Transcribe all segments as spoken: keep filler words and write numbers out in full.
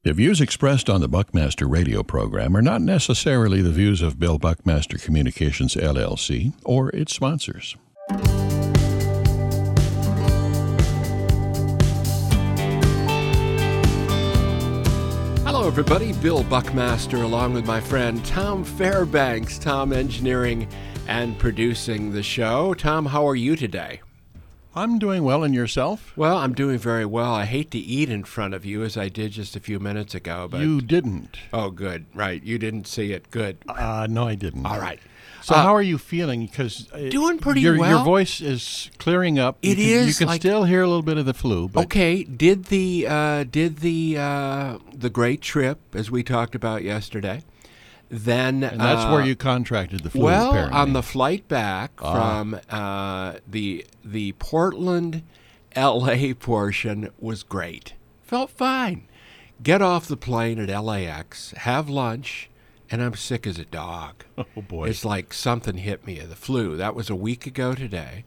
The views expressed on the Buckmaster radio program are not necessarily the views of Bill Buckmaster Communications, L L C, or its sponsors. Hello, everybody. Bill Buckmaster, along with my friend Tom Fairbanks. Tom engineering and producing the show. Tom, how are you today? I'm doing well, and yourself? Well, I'm doing very well. I hate to eat in front of you, as I did just a few minutes ago. But You didn't. Oh, good. Right. You didn't see it. Good. Uh, no, I didn't. All right. So Uh, how are you feeling? Because uh, Doing pretty your, well. Your voice is clearing up. It you can, is You can like- still hear a little bit of the flu. But Okay. Did the uh, did the uh, the great trip, as we talked about yesterday, then And that's uh, where you contracted the flu, Well, apparently. on the flight back Ah. from uh, the the Portland, L A portion was great. Felt fine. Get off the plane at L A X, have lunch, and I'm sick as a dog. Oh, boy. It's like something hit me, the flu. That was a week ago today.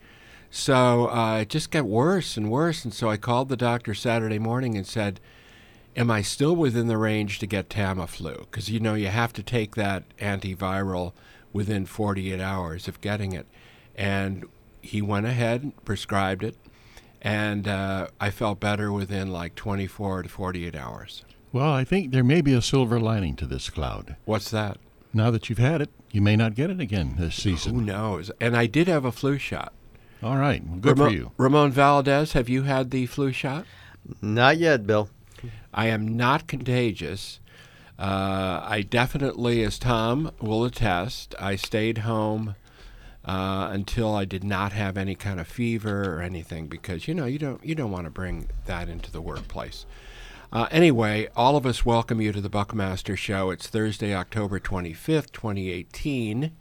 So uh, it just got worse and worse, and so I called the doctor Saturday morning and said, am I still within the range to get Tamiflu? Because, you know, you have to take that antiviral within forty-eight hours of getting it. And he went ahead and prescribed it, and uh, I felt better within like twenty-four to forty-eight hours. Well, I think there may be a silver lining to this cloud. What's that? Now that you've had it, you may not get it again this Who season. knows? And I did have a flu shot. All right. Well, good Ramon, for you. Ramon Valdez, have you had the flu shot? Not yet, Bill. I am not contagious. Uh, I definitely, as Tom will attest, I stayed home uh, until I did not have any kind of fever or anything, because you know you don't you don't want to bring that into the workplace. Uh, anyway, all of us welcome you to the Buckmaster Show. It's Thursday, October twenty-fifth, twenty eighteen.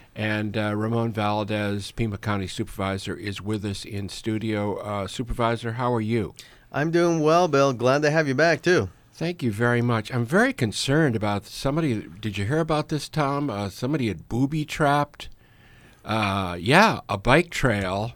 And uh, Ramon Valdez, Pima County Supervisor, is with us in studio. Uh, Supervisor, how are you? I'm doing well, Bill. Glad to have you back, too. Thank you very much. I'm very concerned about somebody. Did you hear about this, Tom? Uh, somebody had booby-trapped, uh, yeah, a bike trail.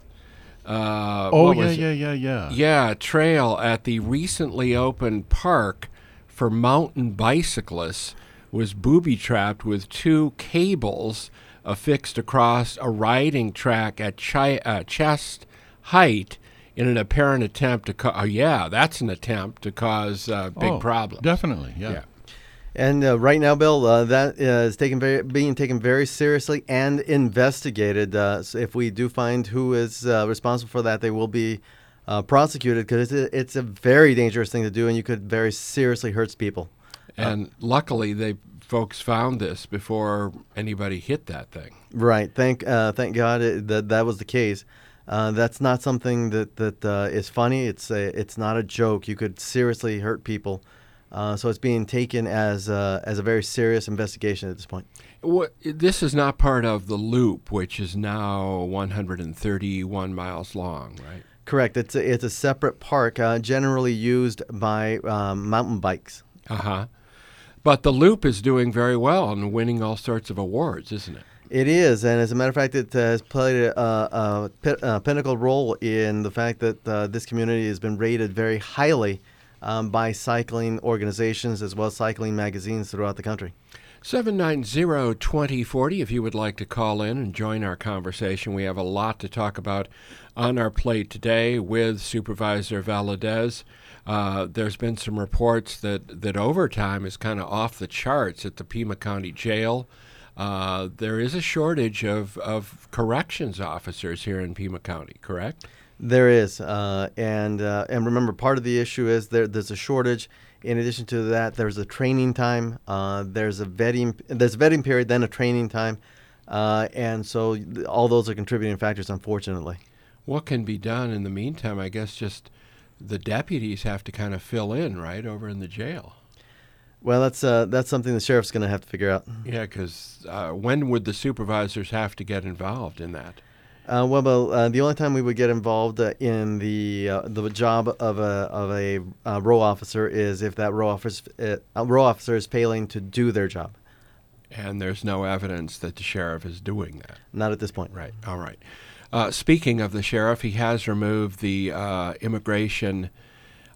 Uh, Oh, what yeah, was it? yeah, yeah, yeah. Yeah, a trail at the recently opened park for mountain bicyclists was booby-trapped with two cables affixed across a riding track at chi- uh, chest height in an apparent attempt to cause, oh, yeah, that's an attempt to cause uh, big Oh, problems. Definitely, yeah. Yeah. And uh, right now, Bill, uh, that is taken very, being taken very seriously and investigated. Uh, so if we do find who is uh, responsible for that, they will be uh, prosecuted, because it's a, it's a very dangerous thing to do, and you could very seriously hurt people. And luckily, they folks found this before anybody hit that thing. Right. Thank uh, thank God it, that that was the case. Uh, that's not something that that uh, is funny. It's a, it's not a joke. You could seriously hurt people. Uh, so it's being taken as uh, as a very serious investigation at this point. What, this is not part of the loop, which is now one hundred thirty-one miles long, right? Correct. It's a, it's a separate park, uh, generally used by um, mountain bikes. Uh-huh. But the loop is doing very well and winning all sorts of awards, isn't it? It is, and as a matter of fact, it uh, has played a, a, a, a pinnacle role in the fact that uh, this community has been rated very highly um, by cycling organizations as well as cycling magazines throughout the country. seven nine zero, two zero four zero if you would like to call in and join our conversation. We have a lot to talk about on our plate today with Supervisor Valadez. Uh, there's been some reports that, that overtime is kind of off the charts at the Pima County Jail. Uh, there is a shortage of, of corrections officers here in Pima County, correct? There is, uh, and uh, and remember, part of the issue is there there's a shortage. In addition to that, there's a training time. Uh, there's a vetting. There's a vetting period, then a training time, uh, and so th- all those are contributing factors, unfortunately. What can be done in the meantime? I guess just the deputies have to kind of fill in, right, over in the jail. Well, that's uh, that's something the sheriff's going to have to figure out. Yeah, because uh, when would the supervisors have to get involved in that? Uh, well, well uh, the only time we would get involved uh, in the uh, the job of a of a uh, row officer is if that row officer uh, a row officer is failing to do their job. And there's no evidence that the sheriff is doing that. Not at this point. Right. All right. Uh, speaking of the sheriff, he has removed the uh, immigration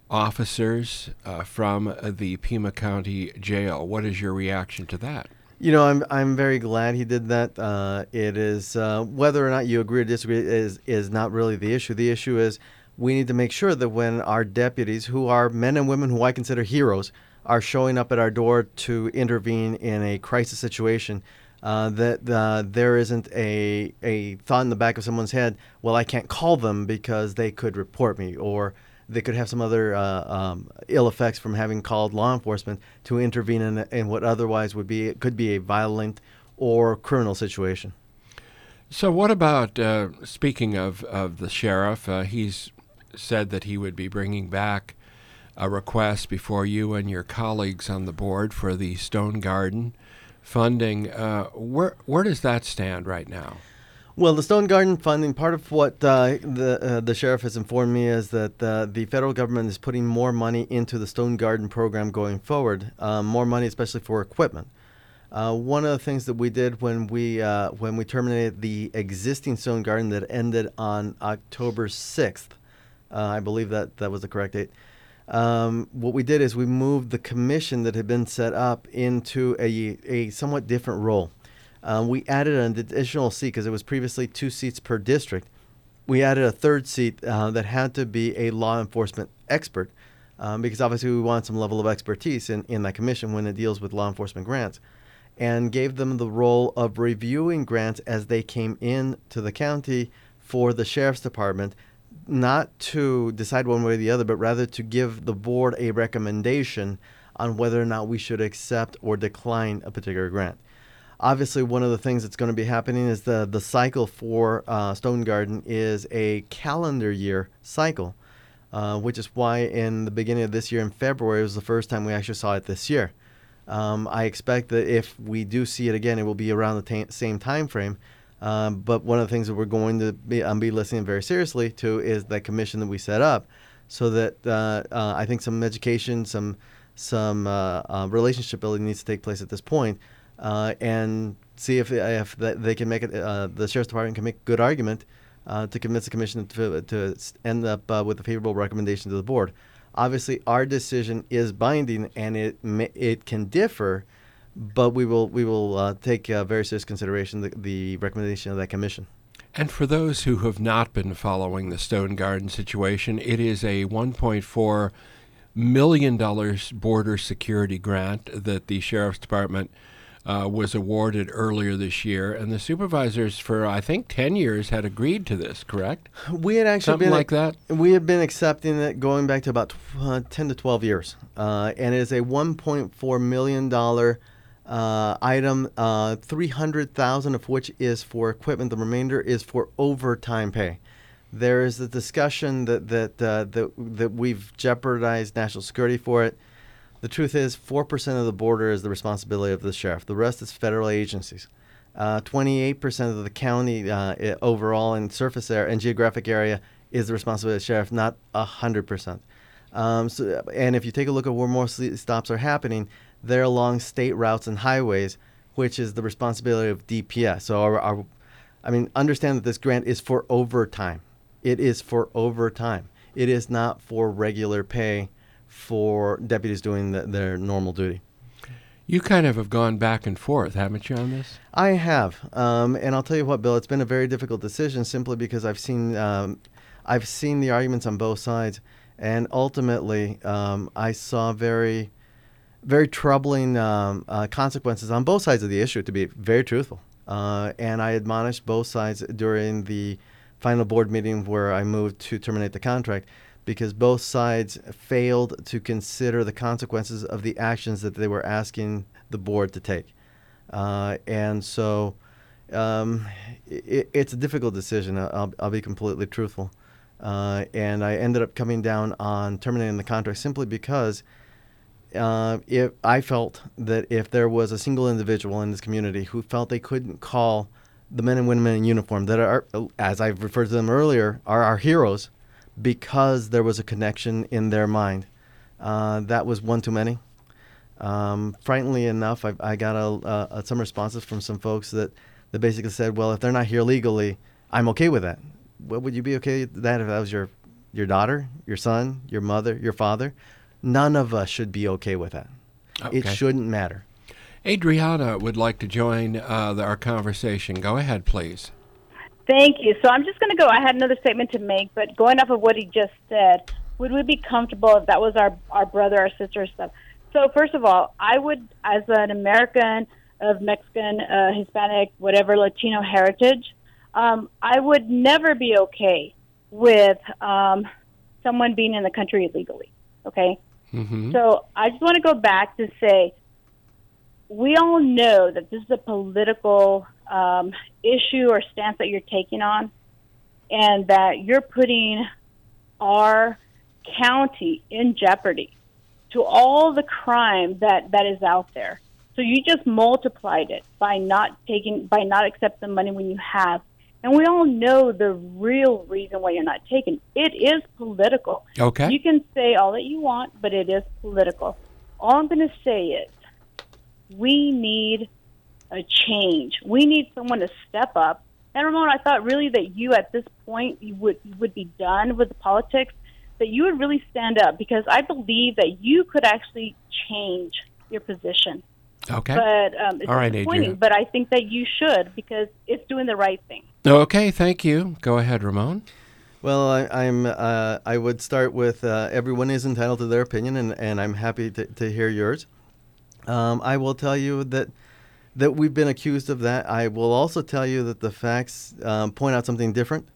officers uh, from the Pima County Jail. What is your reaction to that? You know, I'm I'm very glad he did that. Uh, it is uh, whether or not you agree or disagree is is not really the issue. The issue is we need to make sure that when our deputies, who are men and women who I consider heroes, are showing up at our door to intervene in a crisis situation, uh, that uh, there isn't a a thought in the back of someone's head, well, I can't call them because they could report me, or they could have some other uh, um, ill effects from having called law enforcement to intervene in, in what otherwise would be could be a violent or criminal situation. So what about, uh, speaking of, of the sheriff, uh, he's said that he would be bringing back a request before you and your colleagues on the board for the Stone Garden funding. Uh, where where does that stand right now? Well, the Stone Garden funding, part of what uh, the uh, the sheriff has informed me is that uh, the federal government is putting more money into the Stone Garden program going forward, um, more money especially for equipment. Uh, one of the things that we did when we uh, when we terminated the existing Stone Garden that ended on October sixth, uh, I believe that that was the correct date, um, what we did is we moved the commission that had been set up into a, a somewhat different role. Uh, we added an additional seat because it was previously two seats per district. We added a third seat uh, that had to be a law enforcement expert um, because obviously we want some level of expertise in, in that commission when it deals with law enforcement grants, and gave them the role of reviewing grants as they came in to the county for the sheriff's department, not to decide one way or the other, but rather to give the board a recommendation on whether or not we should accept or decline a particular grant. Obviously, one of the things that's going to be happening is the, the cycle for uh, Stone Garden is a calendar year cycle, uh, which is why in the beginning of this year, in February, was the first time we actually saw it this year. Um, I expect that if we do see it again, it will be around the ta- same time frame. Um, but one of the things that we're going to be, um, be listening very seriously to is that commission that we set up, so that uh, uh, I think some education, some some uh, uh, relationship building needs to take place at this point. Uh, and see if if they can make it. Uh, the sheriff's department can make a good argument uh, to convince the commission to to end up uh, with a favorable recommendation to the board. Obviously, our decision is binding, and it it can differ, but we will we will uh, take uh, very serious consideration the, the recommendation of that commission. And for those who have not been following the Stone Garden situation, it is a one point four million dollars border security grant that the sheriff's department Uh, was awarded earlier this year, and the supervisors for I think ten years had agreed to this. Correct? We had actually something been like that. We had been accepting it going back to about uh, ten to twelve years, uh, and it is a one point four million dollar uh, item. Uh, Three hundred thousand of which is for equipment. The remainder is for overtime pay. There is a discussion that that uh, that that we've jeopardized national security for it. The truth is, four percent of the border is the responsibility of the sheriff. The rest is federal agencies. Uh, twenty-eight percent of the county uh, overall in surface area and geographic area is the responsibility of the sheriff, not one hundred percent. Um, so, and if you take a look at where most stops are happening, they're along state routes and highways, which is the responsibility of D P S. So, our, our, I mean, understand that this grant is for overtime. It is for overtime. It is not for regular pay for deputies doing the, their normal duty. You kind of have gone back and forth, haven't you, on this? I have, um, and I'll tell you what, Bill. It's been a very difficult decision simply because I've seen, um, I've seen the arguments on both sides, and ultimately, um, I saw very, very troubling um, uh, consequences on both sides of the issue. To be very truthful, uh, and I admonished both sides during the final board meeting where I moved to terminate the contract, because both sides failed to consider the consequences of the actions that they were asking the board to take. Uh, and so um, it, it's a difficult decision. I'll, I'll be completely truthful. Uh, and I ended up coming down on terminating the contract simply because uh, if I felt that if there was a single individual in this community who felt they couldn't call the men and women in uniform that are, as I've referred to them earlier, are our heroes, because there was a connection in their mind. Uh, that was one too many. Um, frighteningly enough, I, I got a, a, some responses from some folks that, that basically said, well, if they're not here legally, I'm okay with that. Well, would you be okay with that if that was your your daughter, your son, your mother, your father. None of us should be okay with that. Okay. It shouldn't matter. Adriana would like to join uh, the, our conversation. Go ahead, please. Thank you. So I'm just going to go. I had another statement to make, but going off of what he just said, would we be comfortable if that was our, our brother, our sister, stuff? So first of all, I would, as an American of Mexican, uh, Hispanic, whatever, Latino heritage, um, I would never be okay with um, someone being in the country illegally, okay? Mm-hmm. So I just want to go back to say, we all know that this is a political um, issue or stance that you're taking on, and that you're putting our county in jeopardy to all the crime that, that is out there. So you just multiplied it by not taking, by not accepting the money when you have. And we all know the real reason why you're not taking. It is political. Okay. You can say all that you want, but it is political. All I'm going to say is we need a change. We need someone to step up. And Ramon, I thought really that you at this point you would you would be done with the politics, that you would really stand up, because I believe that you could actually change your position. Okay. But um, it's all right, disappointing, Adriana. but I think that you should, because it's doing the right thing. Okay, thank you. Go ahead, Ramon. Well, I, I'm. Uh, I would start with uh, everyone is entitled to their opinion, and, and I'm happy to, to hear yours. Um, I will tell you that that we've been accused of that. I will also tell you that the facts um, point out something different.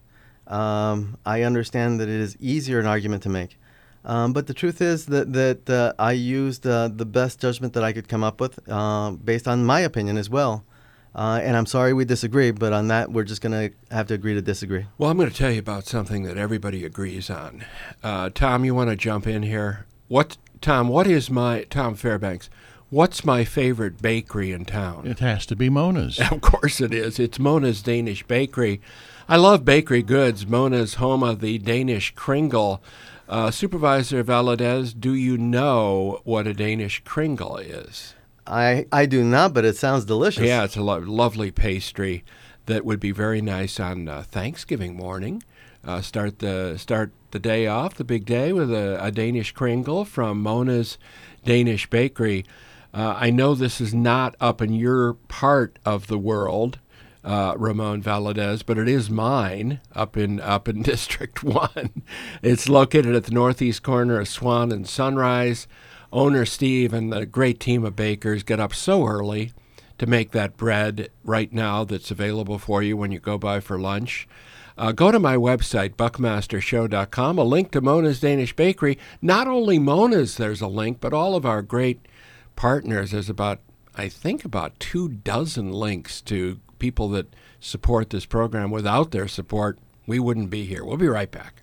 Um, I understand that it is easier an argument to make, um, but the truth is that that uh, I used uh, the best judgment that I could come up with, uh, based on my opinion as well. Uh, and I'm sorry we disagree, but on that we're just going to have to agree to disagree. Well, I'm going to tell you about something that everybody agrees on. Uh, Tom, you want to jump in here? What, Tom? What is my Tom Fairbanks? What's my favorite bakery in town? It has to be Mona's. Of course it is. It's Mona's Danish Bakery. I love bakery goods. Mona's, home of the Danish Kringle. Uh, Supervisor Valadez, do you know what a Danish Kringle is? I, I do not, but it sounds delicious. Yeah, it's a lo- lovely pastry that would be very nice on uh, Thanksgiving morning. Uh, start the start the day off, the big day, with a, a Danish Kringle from Mona's Danish Bakery. Uh, I know this is not up in your part of the world, uh, Ramon Valadez, but it is mine up in up in District One. It's located at the northeast corner of Swan and Sunrise. Owner Steve and the great team of bakers get up so early to make that bread right now that's available for you when you go by for lunch. Uh, go to my website, buckmaster show dot com, a link to Mona's Danish Bakery. Not only Mona's, there's a link, but all of our great partners. There's about, I think, about two dozen links to people that support this program. Without their support, we wouldn't be here. We'll be right back.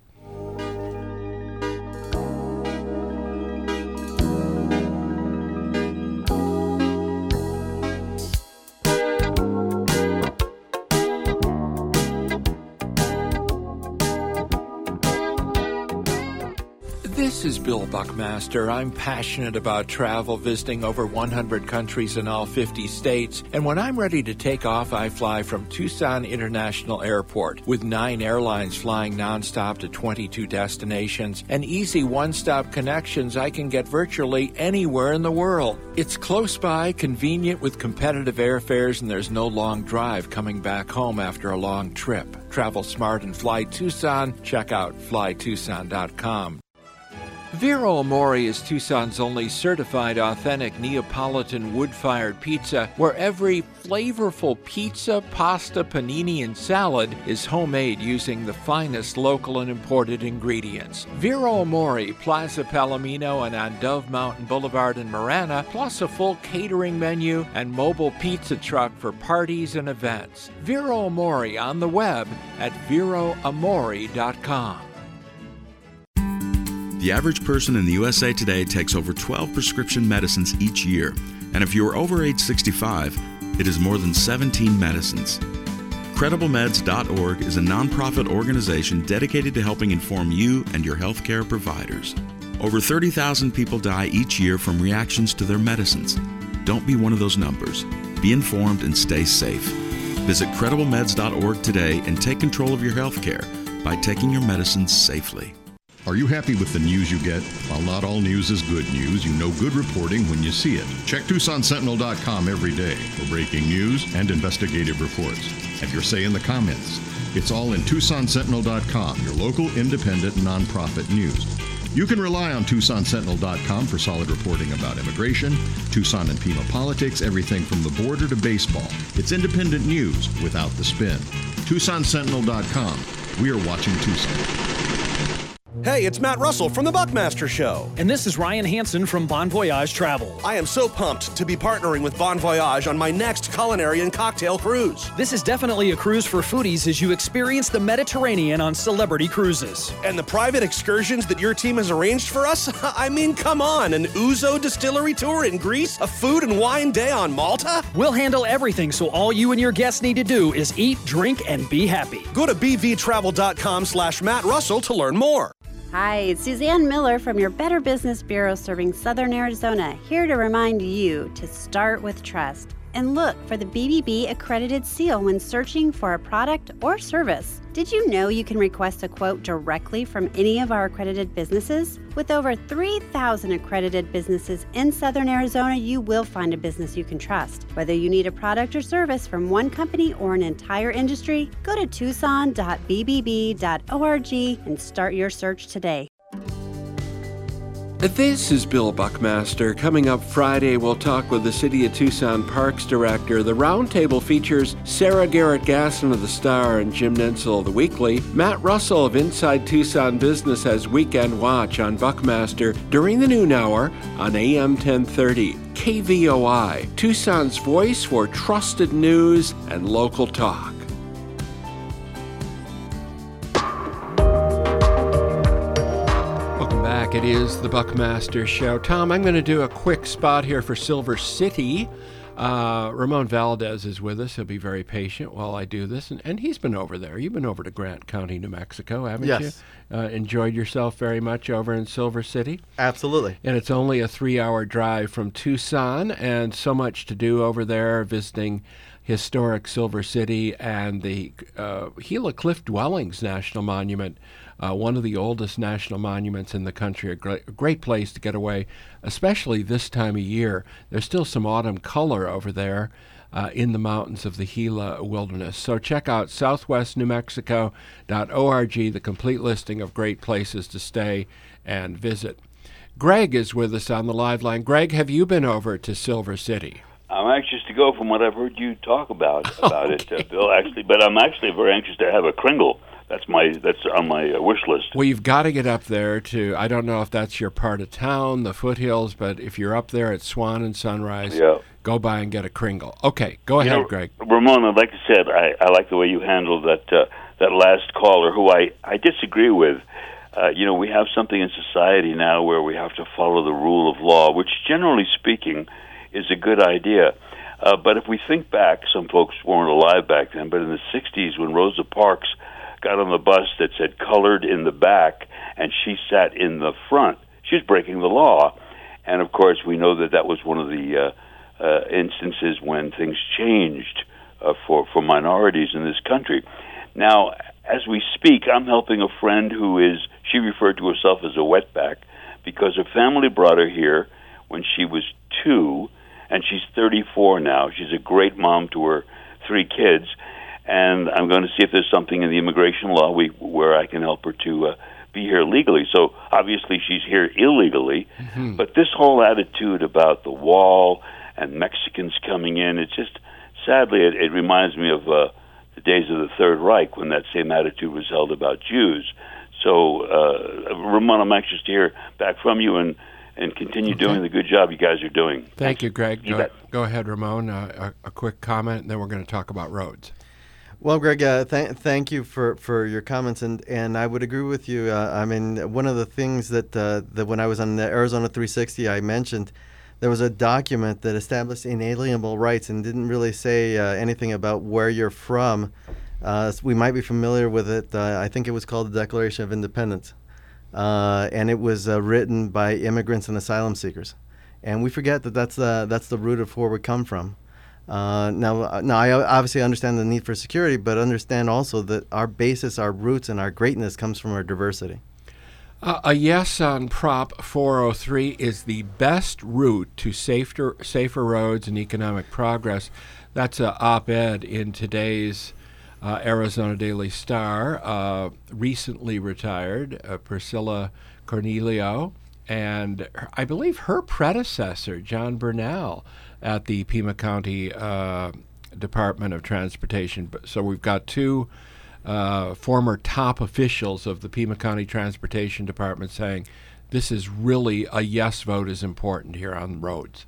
This is Bill Buckmaster. I'm passionate about travel, visiting over one hundred countries in all fifty states. And when I'm ready to take off, I fly from Tucson International Airport. With nine airlines flying nonstop to twenty-two destinations and easy one-stop connections, I can get virtually anywhere in the world. It's close by, convenient with competitive airfares, and there's no long drive coming back home after a long trip. Travel smart and fly Tucson. Check out fly tucson dot com. Vero Amore is Tucson's only certified authentic Neapolitan wood-fired pizza, where every flavorful pizza, pasta, panini, and salad is homemade using the finest local and imported ingredients. Vero Amore, Plaza Palomino, and on Dove Mountain Boulevard in Marana, plus a full catering menu and mobile pizza truck for parties and events. Vero Amore on the web at vero amore dot com. The average person in the U S A today takes over twelve prescription medicines each year, and if you are over age sixty-five, it is more than seventeen medicines. Credible Meds dot org is a nonprofit organization dedicated to helping inform you and your healthcare providers. Over thirty thousand people die each year from reactions to their medicines. Don't be one of those numbers. Be informed and stay safe. Visit Credible Meds dot org today and take control of your healthcare by taking your medicines safely. Are you happy with the news you get? While not all news is good news, you know good reporting when you see it. Check Tucson Sentinel dot com every day for breaking news and investigative reports. Have your say in the comments. It's all in Tucson Sentinel dot com, your local independent nonprofit news. You can rely on Tucson Sentinel dot com for solid reporting about immigration, Tucson and Pima politics, everything from the border to baseball. It's independent news without the spin. Tucson Sentinel dot com. We are watching Tucson. Hey, it's Matt Russell from The Buckmaster Show. And this is Ryan Hansen from Bon Voyage Travel. I am so pumped to be partnering with Bon Voyage on my next culinary and cocktail cruise. This is definitely a cruise for foodies as you experience the Mediterranean on Celebrity Cruises. And the private excursions that your team has arranged for us? I mean, come on, an Ouzo distillery tour in Greece? A food and wine day on Malta? We'll handle everything, so all you and your guests need to do is eat, drink, and be happy. Go to b v travel dot com slash Matt Russell to learn more. Hi, it's Suzanne Miller from your Better Business Bureau serving Southern Arizona, here to remind you to start with trust and look for the B B B accredited seal when searching for a product or service. Did you know you can request a quote directly from any of our accredited businesses? With over three thousand accredited businesses in Southern Arizona, you will find a business you can trust. Whether you need a product or service from one company or an entire industry, go to tucson dot b b b dot org and start your search today. This is Bill Buckmaster. Coming up Friday, we'll talk with the City of Tucson Parks Director. The roundtable features Sarah Garrett-Gasson of The Star and Jim Nensel of The Weekly. Matt Russell of Inside Tucson Business has Weekend Watch on Buckmaster during the noon hour on A M ten thirty. K V O I, Tucson's voice for trusted news and local talk. It is the Buckmaster Show. Tom, I'm going to do a quick spot here for Silver City. Uh, Ramon Valdez is with us. He'll be very patient while I do this. And, and he's been over there. You've been over to Grant County, New Mexico, haven't yes. you? Uh, enjoyed yourself very much over in Silver City? Absolutely. And it's only a three-hour drive from Tucson, and so much to do over there, visiting historic Silver City and the uh, Gila Cliff Dwellings National Monument. Uh, one of the oldest national monuments in the country, a great, a great place to get away, especially this time of year. There's still some autumn color over there uh, in the mountains of the Gila Wilderness. So check out southwest new mexico dot org, the complete listing of great places to stay and visit. Greg is with us on the live line. Greg, have you been over to Silver City? I'm anxious to go from what I've heard you talk about, about okay. it, uh, Bill, actually. But I'm actually very anxious to have a Kringle. That's my that's on my uh, wish list. Well, you've got to get up there to, I don't know if that's your part of town, the foothills, but if you're up there at Swan and Sunrise, yeah. go by and get a Kringle. Okay, go ahead, you know, Greg. Ramon, I'd like to say it, I, I like the way you handled that uh, that last caller, who I, I disagree with. Uh, you know, we have something in society now where we have to follow the rule of law, which generally speaking is a good idea. Uh, but if we think back, some folks weren't alive back then, but in the sixties when Rosa Parks got on the bus that said colored in the back and she sat in the front, she was breaking the law. And of course, we know that that was one of the uh, uh, instances when things changed uh, for, for minorities in this country. Now, as we speak, I'm helping a friend who is, she referred to herself as a wetback because her family brought her here when she was two, and she's thirty-four now. She's a great mom to her three kids, and I'm going to see if there's something in the immigration law we, where I can help her to uh, be here legally. So obviously she's here illegally, mm-hmm. but this whole attitude about the wall and Mexicans coming in, it's just, sadly, it, it reminds me of uh, the days of the Third Reich when that same attitude was held about Jews. So, uh, Ramon, I'm anxious to hear back from you and and continue okay. doing the good job you guys are doing. Thank Thanks. you, Greg. You go, go ahead, Ramon. Uh, a, a quick comment, and then we're going to talk about roads. Well, Greg, uh, th- thank you for, for your comments, and, and I would agree with you. Uh, I mean, one of the things that, uh, that when I was on the Arizona three sixty, I mentioned there was a document that established inalienable rights and didn't really say uh, anything about where you're from. Uh, we might be familiar with it. Uh, I think it was called the Declaration of Independence. Uh, and it was uh, written by immigrants and asylum seekers, and we forget that that's the that's the root of where we come from. Uh, now, now I obviously understand the need for security, but understand also that our basis, our roots, and our greatness comes from our diversity. Uh, a yes on Prop four oh three is the best route to safer, safer roads and economic progress. That's an op-ed in today's uh, Arizona Daily Star. Uh, recently retired, uh, Priscilla Cornelio, and her, I believe her predecessor, John Burnell, at the Pima County uh, Department of Transportation. So we've got two Uh, former top officials of the Pima County Transportation Department saying this is really a yes vote is important here on roads.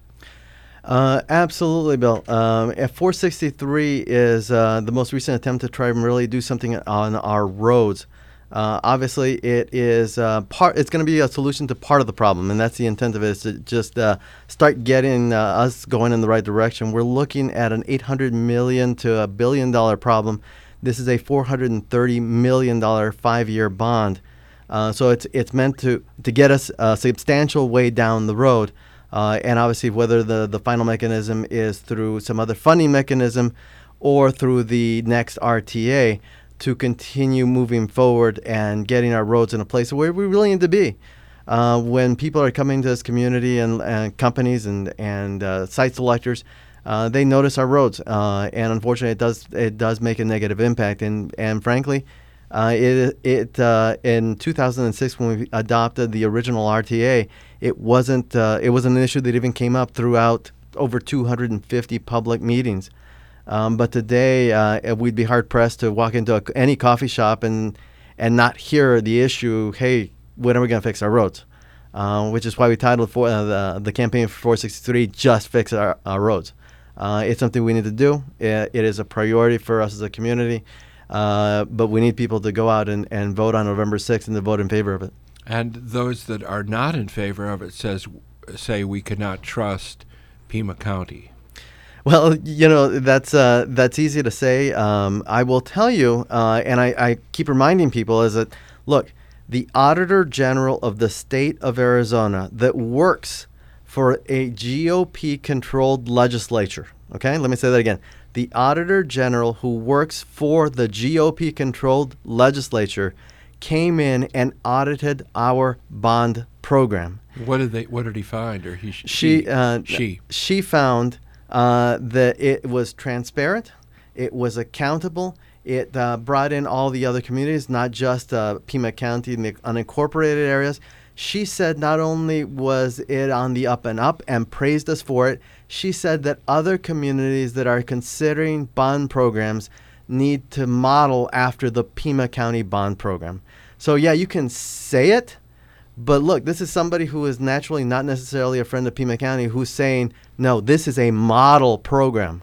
Uh, absolutely, Bill. Um, F four sixty-three is uh, the most recent attempt to try and really do something on our roads. Uh, obviously, it is uh, part. It's going to be a solution to part of the problem, and that's the intent of it: is to just uh, start getting uh, us going in the right direction. We're looking at an eight hundred million to a billion dollar problem. This is a four hundred thirty million dollars five-year bond. Uh, so it's it's meant to, to get us a substantial way down the road. Uh, and obviously, whether the, the final mechanism is through some other funding mechanism or through the next R T A, to continue moving forward and getting our roads in a place where we really need to be. Uh, when people are coming to this community and, and companies and, and uh, site selectors, Uh, they notice our roads, uh, and unfortunately, it does it does make a negative impact. And and frankly, uh, it it uh, in two thousand six when we adopted the original R T A, it wasn't uh, it wasn't an issue that even came up throughout over two hundred fifty public meetings. Um, but today, uh, we'd be hard pressed to walk into a, any coffee shop and and not hear the issue. Hey, when are we going to fix our roads? Uh, which is why we titled for uh, the the campaign for four sixty-three "Just Fix Our, our Roads." Uh, it's something we need to do. It, it is a priority for us as a community, uh, but we need people to go out and, and vote on November sixth and to vote in favor of it. And those that are not in favor of it says say we cannot trust Pima County. Well, you know, that's uh, that's easy to say. Um, I will tell you, uh, and I, I keep reminding people, is that, look, the Auditor General of the state of Arizona that works for a G O P-controlled legislature. Okay, let me say that again. The Auditor General who works for the G O P-controlled legislature came in and audited our bond program. What did they? What did he find? Or he? She. She. Uh, she. She found uh, that it was transparent. It was accountable. It uh, brought in all the other communities, not just uh, Pima County and the unincorporated areas. She said not only was it on the up and up and praised us for it, she said that other communities that are considering bond programs need to model after the Pima County bond program. So, yeah, you can say it, but look, this is somebody who is naturally not necessarily a friend of Pima County who's saying, no, this is a model program.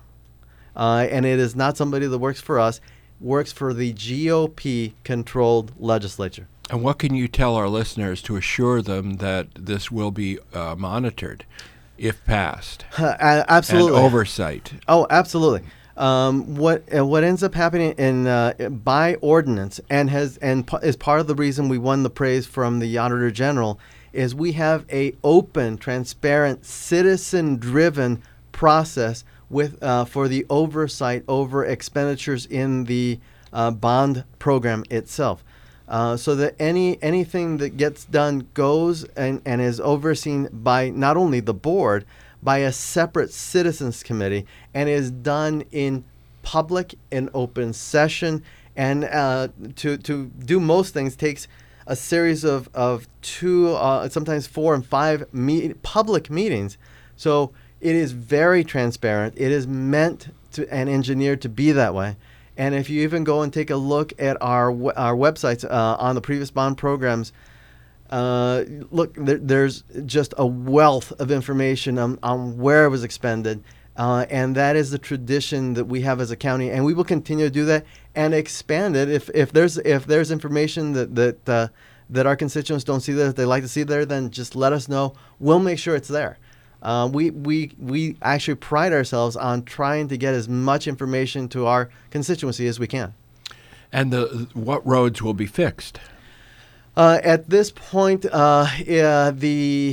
Uh, and it is not somebody that works for us, works for the G O P-controlled legislature. And what can you tell our listeners to assure them that this will be uh, monitored if passed? Uh, absolutely. And oversight. Oh, absolutely. Um, what uh, what ends up happening in uh, by ordinance and has and p- is part of the reason we won the praise from the Auditor General is we have a open, transparent, citizen-driven process with uh, for the oversight over expenditures in the uh, bond program itself. Uh, so that any anything that gets done goes and, and is overseen by not only the board, by a separate citizens committee, and is done in public and open session. And uh, to to do most things takes a series of of two, uh, sometimes four and five meet, public meetings. So it is very transparent. It is meant to and engineered to be that way. And if you even go and take a look at our our websites uh, on the previous bond programs, uh, look, there, there's just a wealth of information on, on where it was expended. Uh, and that is the tradition that we have as a county. And we will continue to do that and expand it. If if there's if there's information that, that, uh, that our constituents don't see that they like to see there, then just let us know. We'll make sure it's there. Uh, we, we we actually pride ourselves on trying to get as much information to our constituency as we can. And the what roads will be fixed? Uh, at this point, uh, uh, the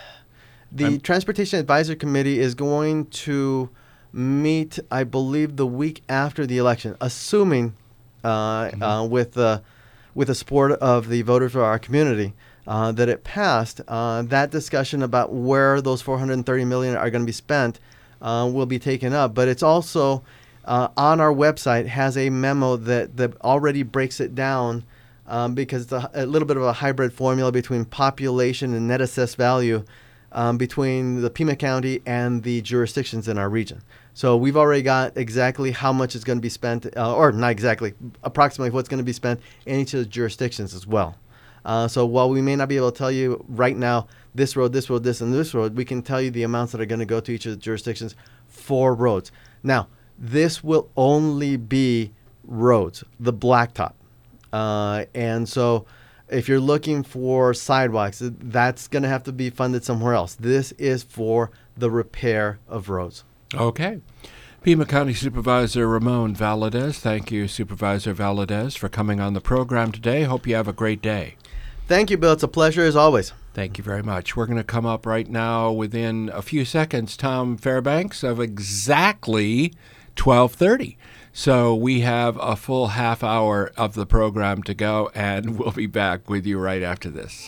the I'm Transportation Advisory Committee is going to meet, I believe, the week after the election, assuming uh, mm-hmm. uh, with uh, with the support of the voters of our community. uh, that it passed, uh, that discussion about where those four hundred thirty million dollars are going to be spent uh, will be taken up. But it's also uh, on our website has a memo that, that already breaks it down um, because it's a, a little bit of a hybrid formula between population and net assessed value um, between the Pima County and the jurisdictions in our region. So we've already got exactly how much is going to be spent, uh, or not exactly, approximately what's going to be spent in each of the jurisdictions as well. Uh, so while we may not be able to tell you right now this road, this road, this, and this road, we can tell you the amounts that are going to go to each of the jurisdictions for roads. Now, this will only be roads, the blacktop. Uh, and so if you're looking for sidewalks, that's going to have to be funded somewhere else. This is for the repair of roads. Okay. Pima County Supervisor Ramon Valadez. Thank you, Supervisor Valadez, for coming on the program today. Hope you have a great day. Thank you, Bill. It's a pleasure as always. Thank you very much. We're going to come up right now within a few seconds, Tom Fairbanks, of exactly twelve thirty. So we have a full half hour of the program to go, and we'll be back with you right after this.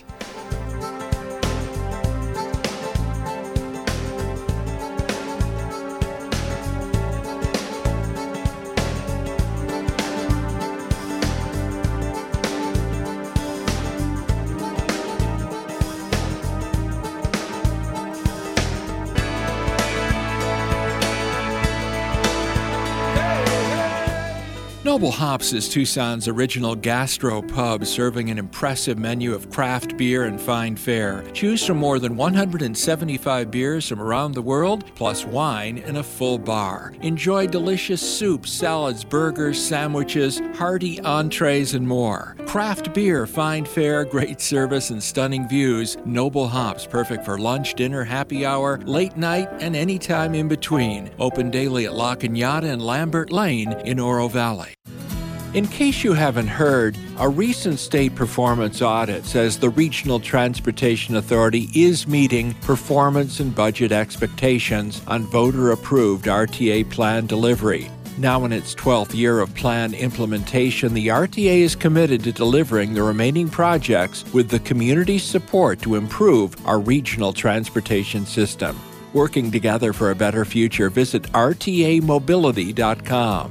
Noble Hops is Tucson's original gastro pub, serving an impressive menu of craft beer and fine fare. Choose from more than one hundred seventy-five beers from around the world, plus wine and a full bar. Enjoy delicious soups, salads, burgers, sandwiches, hearty entrees, and more. Craft beer, fine fare, great service, and stunning views. Noble Hops, perfect for lunch, dinner, happy hour, late night, and any time in between. Open daily at La Cañada and Lambert Lane in Oro Valley. In case you haven't heard, a recent state performance audit says the Regional Transportation Authority is meeting performance and budget expectations on voter-approved R T A plan delivery. Now in its twelfth year of plan implementation, the R T A is committed to delivering the remaining projects with the community's support to improve our regional transportation system. Working together for a better future, visit R T A mobility dot com.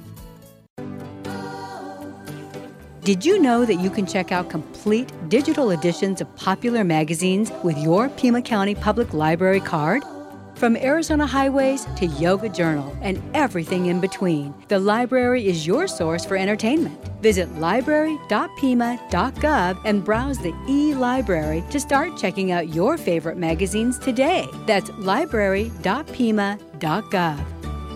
Did you know that you can check out complete digital editions of popular magazines with your Pima County Public Library card? From Arizona Highways to Yoga Journal and everything in between, the library is your source for entertainment. Visit library dot pima dot gov and browse the e-library to start checking out your favorite magazines today. That's library dot pima dot gov.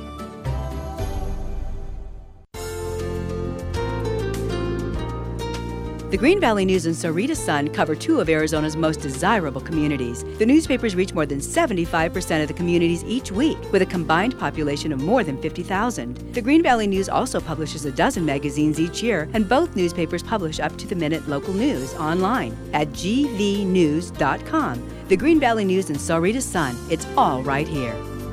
The Green Valley News and Sahuarita Sun cover two of Arizona's most desirable communities. The newspapers reach more than seventy-five percent of the communities each week, with a combined population of more than fifty thousand. The Green Valley News also publishes a dozen magazines each year, and both newspapers publish up-to-the-minute local news online at g v news dot com. The Green Valley News and Sahuarita Sun, it's all right here.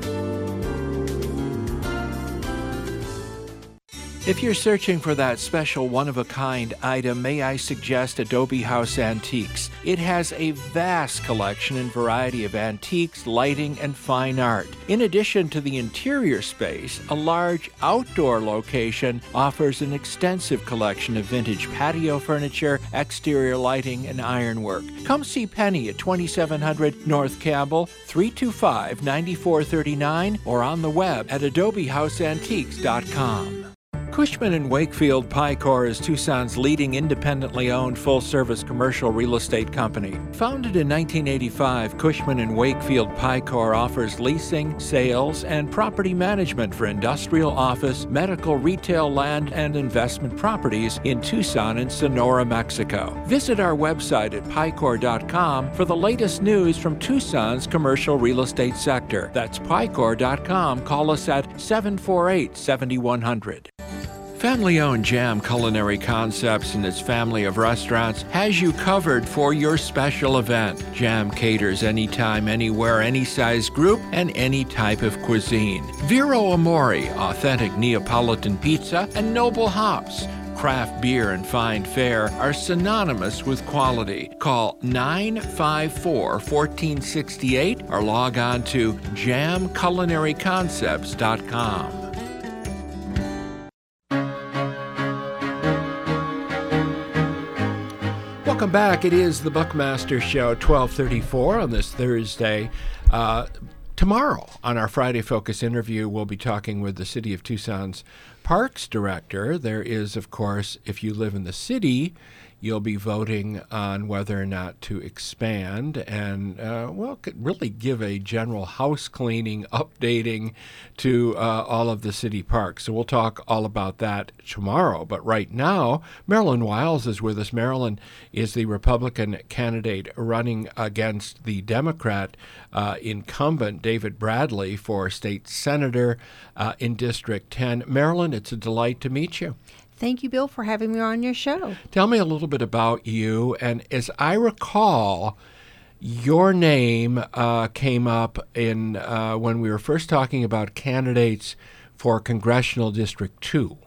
If you're searching for that special one-of-a-kind item, may I suggest Adobe House Antiques. It has a vast collection and variety of antiques, lighting, and fine art. In addition to the interior space, a large outdoor location offers an extensive collection of vintage patio furniture, exterior lighting, and ironwork. Come see Penny at twenty-seven hundred North Campbell, three two five, nine four three nine, or on the web at adobe house antiques dot com. Cushman and Wakefield Picor is Tucson's leading independently owned full-service commercial real estate company. Founded in nineteen eighty-five, Cushman and Wakefield Picor offers leasing, sales, and property management for industrial, office, medical, retail, land, and investment properties in Tucson and Sonora, Mexico. Visit our website at picor dot com for the latest news from Tucson's commercial real estate sector. That's picor dot com. Call us at seven four eight, seven one zero zero. Family-owned Jam Culinary Concepts and its family of restaurants has you covered for your special event. Jam caters anytime, anywhere, any size group, and any type of cuisine. Vero Amore, authentic Neapolitan pizza, and Noble Hops, craft beer and fine fare are synonymous with quality. Call nine five four, one four six eight or log on to jam culinary concepts dot com. Welcome back. It is the Buckmaster Show, twelve thirty-four on this Thursday. Uh, tomorrow, on our Friday Focus interview, we'll be talking with the City of Tucson's Parks Director. There is, of course, if you live in the city, you'll be voting on whether or not to expand and, uh, well, could really give a general house cleaning, updating to uh, all of the city parks. So we'll talk all about that tomorrow. But right now, Marilyn Wiles is with us. Marilyn is the Republican candidate running against the Democrat uh, incumbent, David Bradley, for state senator uh, in District ten. Marilyn, it's a delight to meet you. Thank you, Bill, for having me on your show. Tell me a little bit about you. And as I recall, your name uh, came up in uh, when we were first talking about candidates for Congressional District two.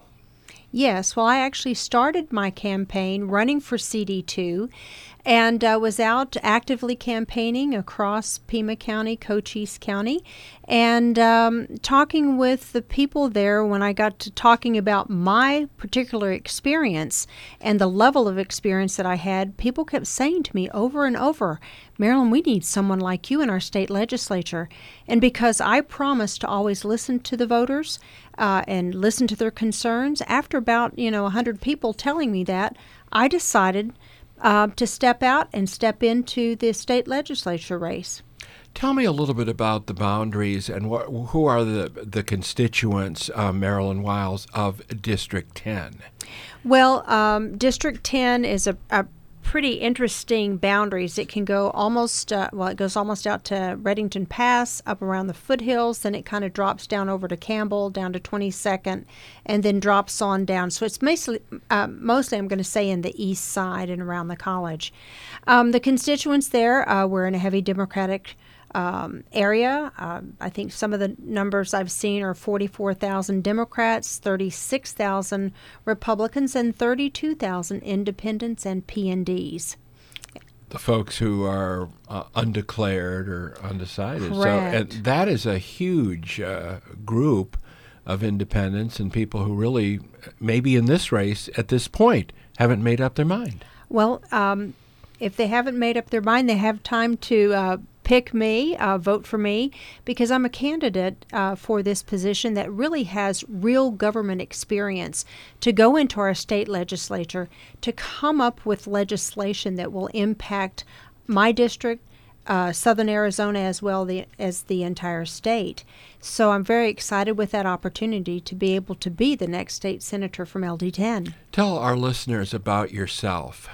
Yes, well, I actually started my campaign running for C D two and uh, was out actively campaigning across Pima County, Cochise County, and um, talking with the people there. When I got to talking about my particular experience and the level of experience that I had, people kept saying to me over and over, Marilyn, we need someone like you in our state legislature. And because I promised to always listen to the voters uh, and listen to their concerns, after about, you know, one hundred people telling me that, I decided uh, to step out and step into the state legislature race. Tell me a little bit about the boundaries and what, who are the, the constituents, uh, Marilyn Wiles, of District ten? Well, um, District ten is a, a pretty interesting boundaries. It can go almost, uh, well, it goes almost out to Reddington Pass, up around the foothills, then it kind of drops down over to Campbell, down to twenty-second, and then drops on down. So it's mostly, uh, mostly I'm going to say in the east side and around the college. Um, the constituents there, uh, we're in a heavy Democratic Um, area. Uh, I think some of the numbers I've seen are forty-four thousand Democrats, thirty-six thousand Republicans, and thirty-two thousand independents and P N Ds. The folks who are uh, undeclared or undecided. Correct. So, and that is a huge uh, group of independents and people who really, maybe in this race at this point, haven't made up their mind. Well, um, if they haven't made up their mind, they have time to uh, pick me, uh, vote for me, because I'm a candidate uh, for this position that really has real government experience to go into our state legislature to come up with legislation that will impact my district, uh, Southern Arizona, as well the, as the entire state. So I'm very excited with that opportunity to be able to be the next state senator from L D ten. Tell our listeners about yourself.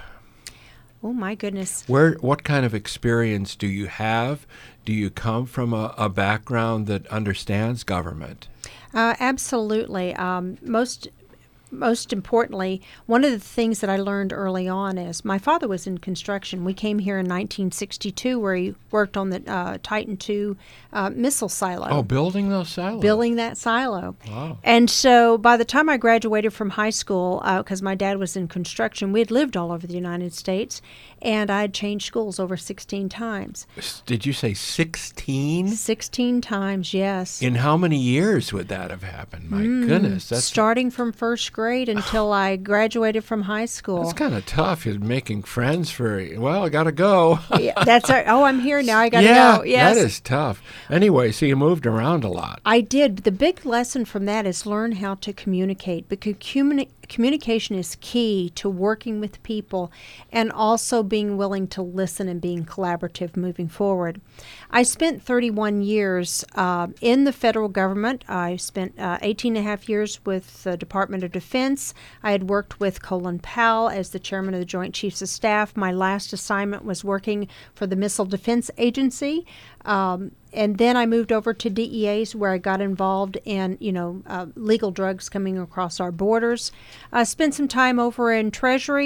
Oh, my goodness. Where, what kind of experience do you have? Do you come from a, a background that understands government? Uh, absolutely. Um, most most importantly, one of the things that I learned early on is my father was in construction. We came here in nineteen sixty-two where he worked on the uh, Titan two uh, missile silo. Oh, building those silos. Building that silo. Wow. And so by the time I graduated from high school, because uh, my dad was in construction, we had lived all over the United States, and I had changed schools over sixteen times. Did you say sixteen? sixteen times, yes. In how many years would that have happened? My mm, goodness. That's starting from first grade until I graduated from high school. That's kind of tough. You're making friends for, well, I got to go. yeah, that's our, oh, I'm here now. I got to yeah, go. Yes. that is tough. Anyway, so you moved around a lot. I did. The big lesson from that is learn how to communicate, because communi- communication is key to working with people and also being willing to listen and being collaborative moving forward. I spent thirty-one years uh, in the federal government. I spent uh, eighteen and a half years with the Department of Defense. I had worked with Colin Powell as the chairman of the Joint Chiefs of Staff. My last assignment was working for the Missile Defense Agency. Um, and then I moved over to D E A's where I got involved in, you know, uh, legal drugs coming across our borders. I spent some time over in Treasury.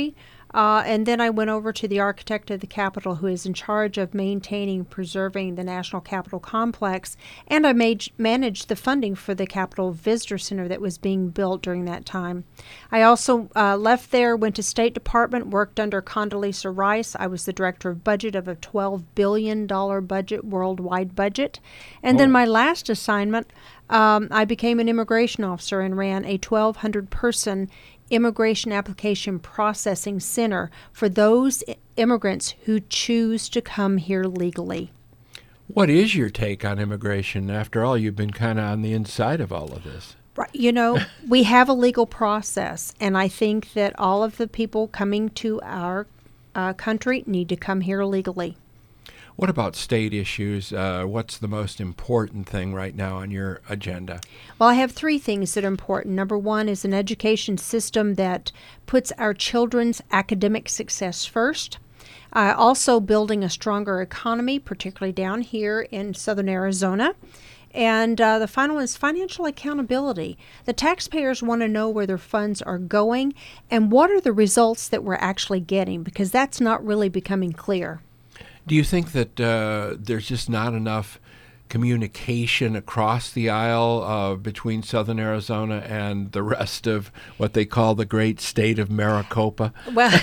Uh, and then I went over to the architect of the Capitol, who is in charge of maintaining, preserving the National Capitol Complex, and I made, managed the funding for the Capitol Visitor Center that was being built during that time. I also uh, left there, went to State Department, worked under Condoleezza Rice. I was the director of budget of a twelve billion dollars budget, worldwide budget. And oh. then my last assignment, um, I became an immigration officer and ran a twelve hundred person immigration application processing center for those immigrants who choose to come here legally. What is your take on immigration? After all, you've been kind of on the inside of all of this. Right. You know, we have a legal process, and I think that all of the people coming to our uh, country need to come here legally. What about state issues? Uh, what's the most important thing right now on your agenda? Well, I have three things that are important. Number one is an education system that puts our children's academic success first. Uh, also building a stronger economy, particularly down here in southern Arizona. And uh, the final is financial accountability. The taxpayers want to know where their funds are going and what are the results that we're actually getting, because that's not really becoming clear. Do you think that uh, there's just not enough communication across the aisle uh, between southern Arizona and the rest of what they call the great state of Maricopa? Well,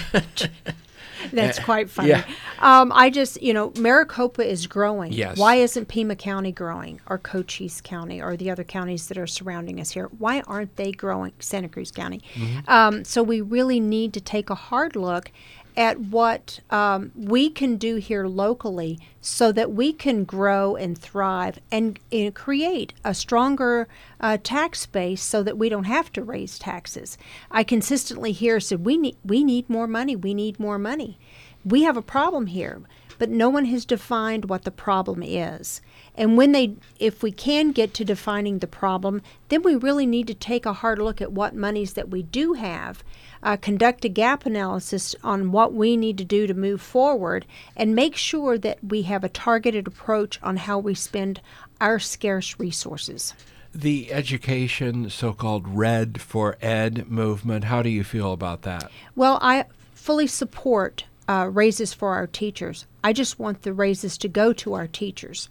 that's quite funny. Yeah. Um, I just, you know, Maricopa is growing. Yes. Why isn't Pima County growing, or Cochise County, or the other counties that are surrounding us here? Why aren't they growing? Santa Cruz County. Mm-hmm. Um, so we really need to take a hard look at what um, we can do here locally so that we can grow and thrive and, and create a stronger uh, tax base so that we don't have to raise taxes. I consistently hear said, we need, we need more money, we need more money. We have a problem here, but no one has defined what the problem is. And when they, if we can get to defining the problem, then we really need to take a hard look at what monies that we do have, uh, conduct a gap analysis on what we need to do to move forward, and make sure that we have a targeted approach on how we spend our scarce resources. The education, so-called Red for Ed movement, how do you feel about that? Well, I fully support uh, raises for our teachers. I just want the raises to go to our teachers.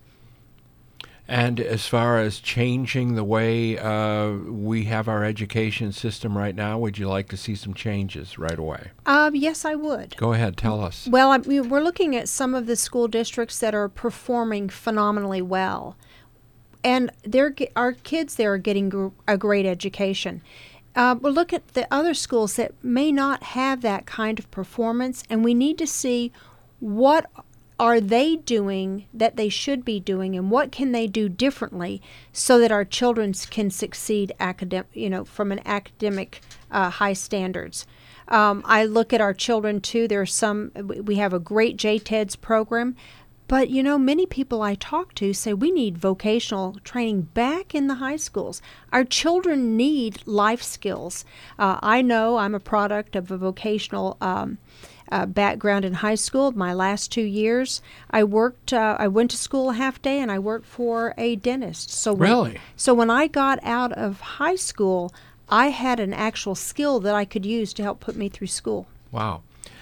And as far as changing the way uh, we have our education system right now, would you like to see some changes right away? Um, yes, I would. Go ahead, tell us. Well, I mean, we're looking at some of the school districts that are performing phenomenally well. And they're, our kids there are getting gr- a great education. Uh, we'll look at the other schools that may not have that kind of performance, and we need to see what are they doing that they should be doing, and what can they do differently so that our children can succeed academic, you know, from an academic uh, high standards. Um, I look at our children too. There's some, we have a great J TEDS program, but you know, many people I talk to say we need vocational training back in the high schools. Our children need life skills. Uh, I know I'm a product of a vocational um, Uh, background in high school. My last two years, I worked. Uh, I went to school a half day, and I worked for a dentist. So when, really, so when I got out of high school, I had an actual skill that I could use to help put me through school. Wow.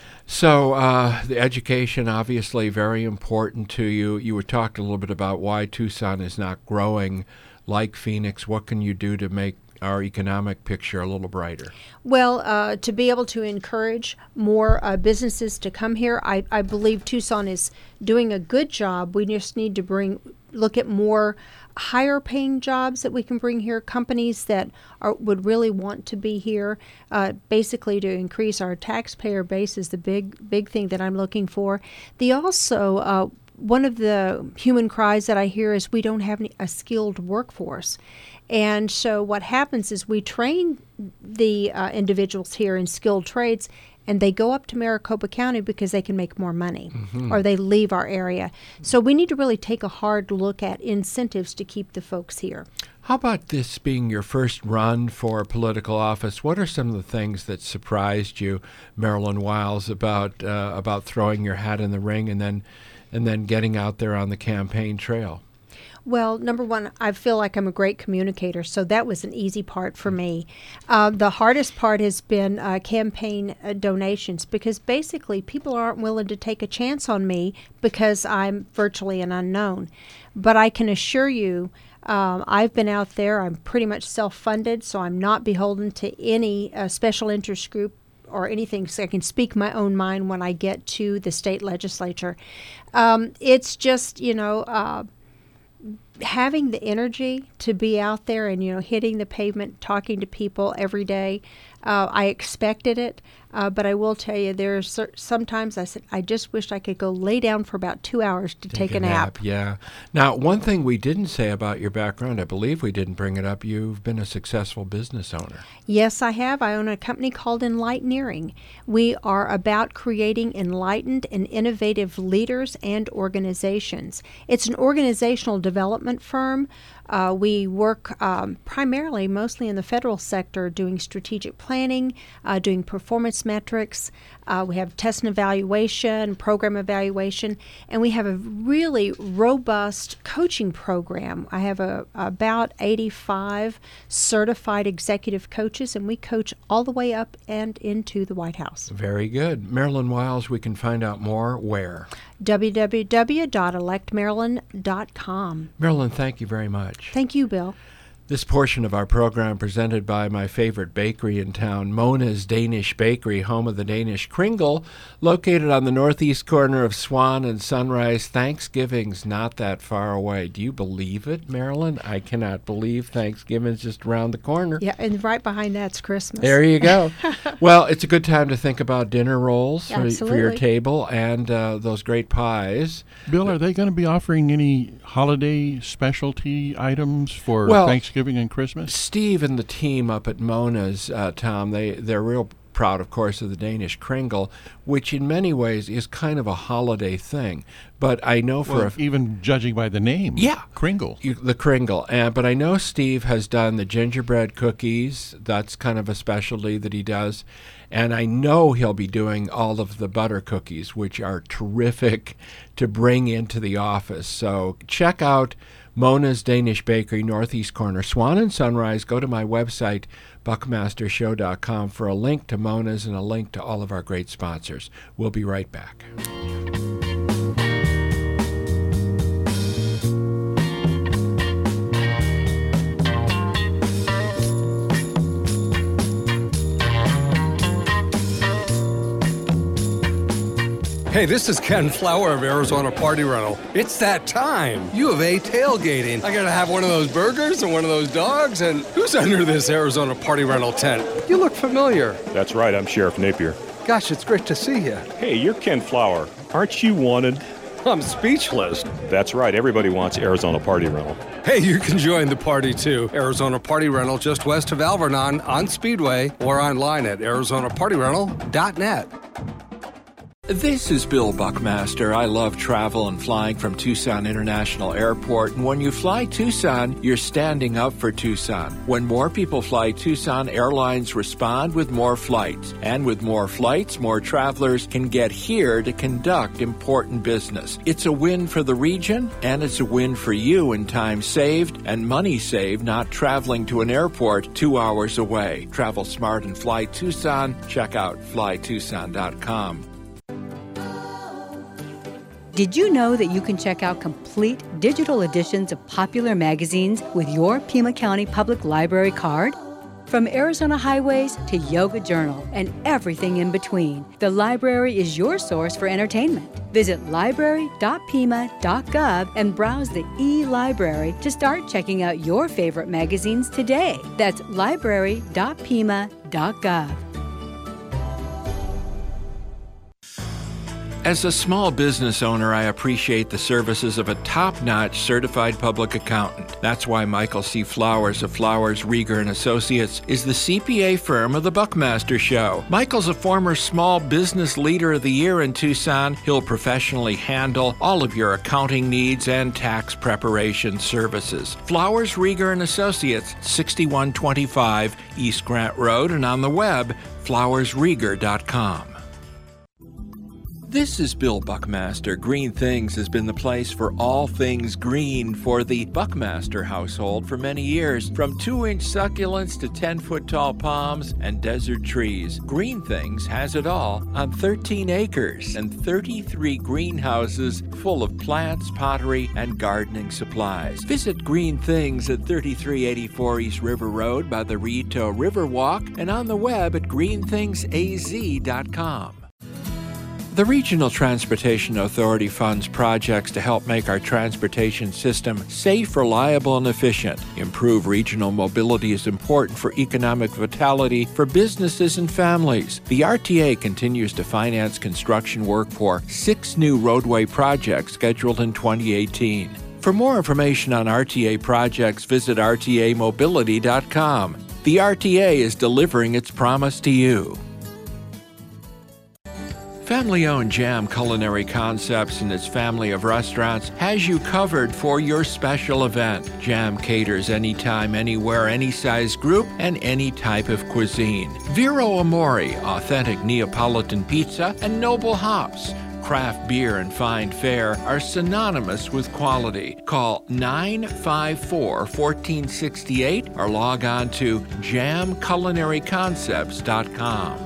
So uh, the education, obviously, very important to you. You were talking a little bit about why Tucson is not growing like Phoenix. What can you do to make our economic picture a little brighter? Well, uh, to be able to encourage more uh, businesses to come here, I, I believe Tucson is doing a good job. We just need to bring look at more higher paying jobs that we can bring here, companies that are, would really want to be here. Uh, basically, to increase our taxpayer base is the big big thing that I'm looking for. The also uh, one of the human cries that I hear is we don't have any, a skilled workforce. And so what happens is we train the uh, individuals here in skilled trades, and they go up to Maricopa County because they can make more money, mm-hmm. or they leave our area. So we need to really take a hard look at incentives to keep the folks here. How about this being your first run for political office? What are some of the things that surprised you, Marilyn Wiles, about uh, about throwing your hat in the ring and then and then getting out there on the campaign trail? Well, number one, I feel like I'm a great communicator, so that was an easy part for me. Uh, the hardest part has been uh, campaign uh, donations, because basically people aren't willing to take a chance on me because I'm virtually an unknown. But I can assure you, um, I've been out there. I'm pretty much self-funded, so I'm not beholden to any uh, special interest group or anything, so I can speak my own mind when I get to the state legislature. Um, it's just, you know, uh, having the energy to be out there and, you know, hitting the pavement, talking to people every day. Uh, I expected it, uh, but I will tell you, there's sometimes I said, I just wish I could go lay down for about two hours to take, take a, a nap. nap. Yeah. Now, one thing we didn't say about your background, I believe we didn't bring it up, you've been a successful business owner. Yes, I have. I own a company called Enlighteneering. We are about creating enlightened and innovative leaders and organizations. It's an organizational development firm. Uh, we work um, primarily, mostly in the federal sector, doing strategic planning, uh, doing performance metrics. Uh, we have test and evaluation, program evaluation, and we have a really robust coaching program. I have a, about eighty-five certified executive coaches, and we coach all the way up and into the White House. Very good. Marilyn Wiles, we can find out more where? w w w dot elect maryland dot com. Marilyn, thank you very much. Thank you, Bill. This portion of our program presented by my favorite bakery in town, Mona's Danish Bakery, home of the Danish Kringle, located on the northeast corner of Swan and Sunrise. Thanksgiving's not that far away. Do you believe it, Marilyn? I cannot believe Thanksgiving's just around the corner. Yeah, and right behind that's Christmas. There you go. Well, it's a good time to think about dinner rolls for, for your table and uh, those great pies. Bill, are they going to be offering any holiday specialty items for well, Thanksgiving and Christmas? Steve and the team up at Mona's, uh, Tom, they, they're real proud, of course, of the Danish Kringle, which in many ways is kind of a holiday thing. But I know for well, a f- even judging by the name, yeah, Kringle, you, the Kringle. Uh, but I know Steve has done the gingerbread cookies. That's kind of a specialty that he does. And I know he'll be doing all of the butter cookies, which are terrific to bring into the office. So check out Mona's Danish Bakery, northeast corner, Swan and Sunrise. Go to my website, buckmaster show dot com, for a link to Mona's and a link to all of our great sponsors. We'll be right back. Hey, this is Ken Flower of Arizona Party Rental. It's that time. U of A tailgating. I gotta have one of those burgers and one of those dogs. And who's under this Arizona Party Rental tent? You look familiar. That's right, I'm Sheriff Napier. Gosh, it's great to see you. Hey, you're Ken Flower. Aren't you wanted? I'm speechless. That's right, everybody wants Arizona Party Rental. Hey, you can join the party too. Arizona Party Rental just west of Alvernon on Speedway or online at arizona party rental dot net. This is Bill Buckmaster. I love travel and flying from Tucson International Airport. And when you fly Tucson, you're standing up for Tucson. When more people fly Tucson, airlines respond with more flights. And with more flights, more travelers can get here to conduct important business. It's a win for the region, and it's a win for you in time saved and money saved not traveling to an airport two hours away. Travel smart and fly Tucson. Check out fly tucson dot com. Did you know that you can check out complete digital editions of popular magazines with your Pima County Public Library card? From Arizona Highways to Yoga Journal and everything in between, the library is your source for entertainment. Visit library dot pima dot gov and browse the e-library to start checking out your favorite magazines today. That's library dot pima dot gov. As a small business owner, I appreciate the services of a top-notch certified public accountant. That's why Michael C. Flowers of Flowers, Rieger and Associates is the C P A firm of the Buckmaster Show. Michael's a former Small Business Leader of the Year in Tucson. He'll professionally handle all of your accounting needs and tax preparation services. Flowers, Rieger and Associates, sixty-one twenty-five East Grant Road, and on the web, flowers rieger dot com. This is Bill Buckmaster. Green Things has been the place for all things green for the Buckmaster household for many years. From two-inch succulents to ten-foot tall palms and desert trees, Green Things has it all on thirteen acres and thirty-three greenhouses full of plants, pottery, and gardening supplies. Visit Green Things at thirty-three eighty-four East River Road by the Rito Riverwalk and on the web at green things a z dot com. The Regional Transportation Authority funds projects to help make our transportation system safe, reliable, and efficient. Improve regional mobility is important for economic vitality for businesses and families. The R T A continues to finance construction work for six new roadway projects scheduled in twenty eighteen. For more information on R T A projects, visit r t a mobility dot com. The R T A is delivering its promise to you. Family-owned Jam Culinary Concepts and its family of restaurants has you covered for your special event. Jam caters anytime, anywhere, any size group, and any type of cuisine. Vero Amore, authentic Neapolitan pizza, and Noble Hops. Craft beer and fine fare are synonymous with quality. Call nine five four, one four six eight or log on to jam culinary concepts dot com.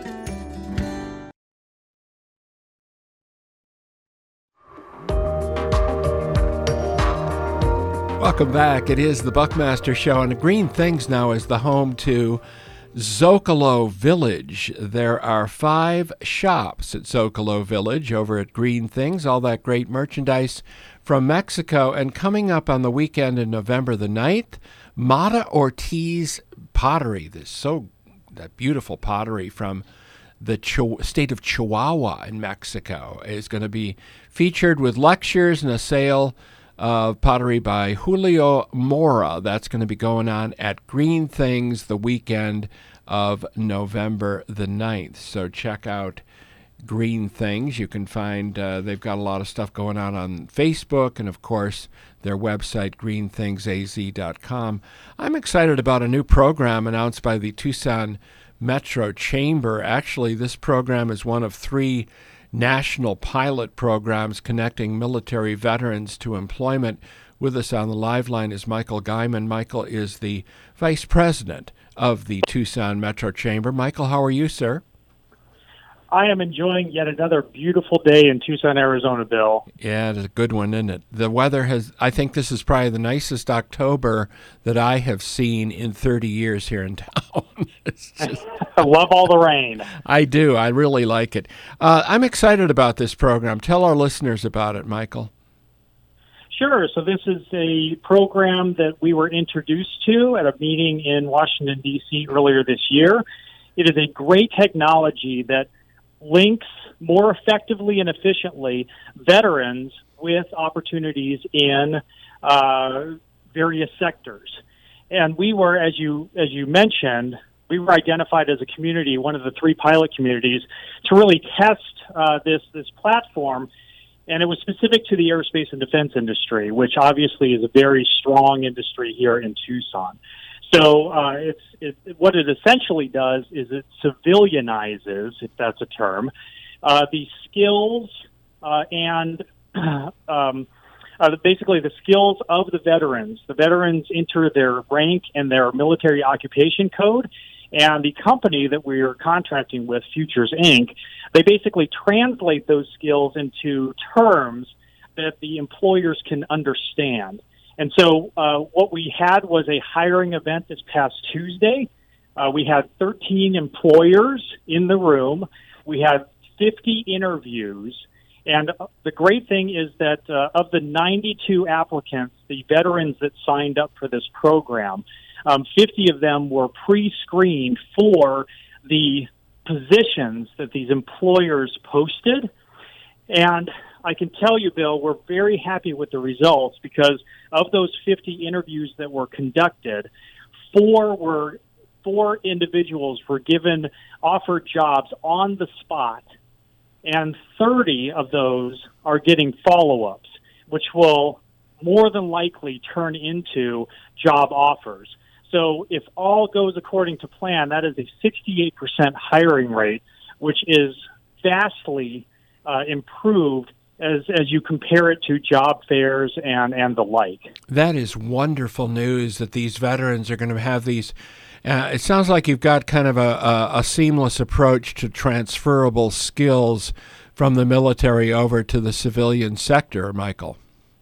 Welcome back. It is the Buckmaster Show, and Green Things now is the home to Zocalo Village. There are five shops at Zocalo Village over at Green Things, all that great merchandise from Mexico. And coming up on the weekend in November the ninth, Mata Ortiz Pottery, this so that beautiful pottery from the Ch- state of Chihuahua in Mexico, is going to be featured with lectures and a sale of pottery by Julio Mora. That's going to be going on at Green Things the weekend of November the ninth. So check out Green Things. You can find, uh, they've got a lot of stuff going on on Facebook and, of course, their website, green things a z dot com. I'm excited about a new program announced by the Tucson Metro Chamber. Actually, this program is one of three national pilot programs connecting military veterans to employment. With us on the live line is Michael Guyman. Michael is the vice president of the Tucson Metro Chamber. Michael, how are you, sir? I am enjoying yet another beautiful day in Tucson, Arizona, Bill. Yeah, it's a good one, isn't it? The weather has, I think this is probably the nicest October that I have seen in thirty years here in town. Just, I love all the rain. I do. I really like it. Uh, I'm excited about this program. Tell our listeners about it, Michael. Sure. So this is a program that we were introduced to at a meeting in Washington, D C earlier this year. It is a great technology that links more effectively and efficiently veterans with opportunities in uh, various sectors. And we were, as you as you mentioned, we were identified as a community, one of the three pilot communities, to really test uh, this this platform. And it was specific to the aerospace and defense industry, which obviously is a very strong industry here in Tucson. So uh, it's it, what it essentially does is it civilianizes, if that's a term, uh, the skills uh, and um, uh, basically the skills of the veterans. The veterans enter their rank and their military occupation code, and the company that we are contracting with, Futures Incorporated, they basically translate those skills into terms that the employers can understand. And so uh, what we had was a hiring event this past Tuesday. Uh, we had thirteen employers in the room. We had fifty interviews. And the great thing is that uh, of the ninety-two applicants, the veterans that signed up for this program, um, fifty of them were pre-screened for the positions that these employers posted. And I can tell you, Bill, we're very happy with the results because of those fifty interviews that were conducted, four were four individuals were given offered jobs on the spot, and thirty of those are getting follow-ups, which will more than likely turn into job offers. So if all goes according to plan, that is a sixty-eight percent hiring rate, which is vastly uh, improved as as you compare it to job fairs and, and the like. That is wonderful news that these veterans are going to have these. Uh, it sounds like you've got kind of a, a, a seamless approach to transferable skills from the military over to the civilian sector, Michael.